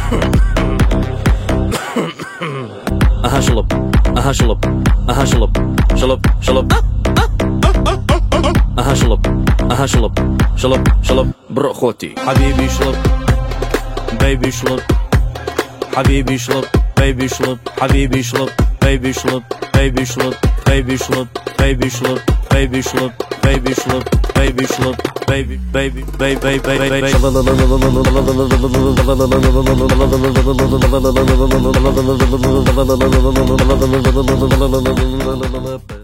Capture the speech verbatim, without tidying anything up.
اها شلب اها شلب اها شلب شلب شلب اها شلب اها شلب شلب شلب برو خوتي حبيبي شلب بيبي شلب حبيبي شلب بيبي شلب حبيبي شلب بيبي شلب بيبي شلب بيبي شلب بيبي شلب بيبي شلب بيبي شلب بيبي شلب بيبي بيبي بيبي بيبي بيبي